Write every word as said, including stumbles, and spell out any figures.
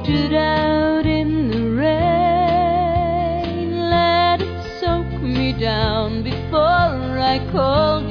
stood out in the rain. Let it soak me down before I called